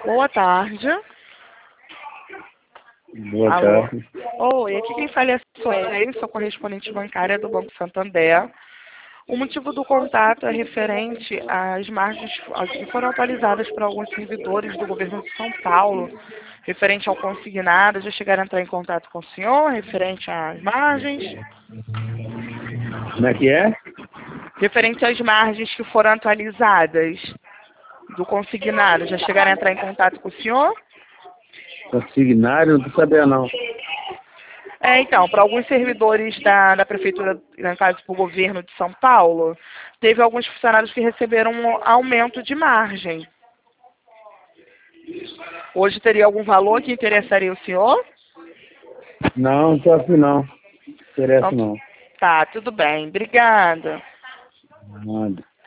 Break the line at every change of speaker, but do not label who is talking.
Boa tarde.
Boa
Alô.
tarde.
Oi, aqui quem fala é a Sueli, sou correspondente bancária do Banco Santander. O motivo do contato é referente às margens que foram atualizadas por alguns servidores do governo de São Paulo, referente ao consignado. Já chegaram a entrar em contato com o senhor, referente às margens?
Como é que é?
Referente às margens que foram atualizadas do consignado, já chegaram a entrar em contato com o senhor?
Consignário? Não tô sabendo, não.
Então, para alguns servidores da prefeitura, no caso, para o governo de São Paulo, teve alguns funcionários que receberam um aumento de margem. Hoje teria algum valor que interessaria o senhor?
Não, não tô afim, não. Interessa,
Então,
não.
tá, tudo bem. Obrigada.
Nada.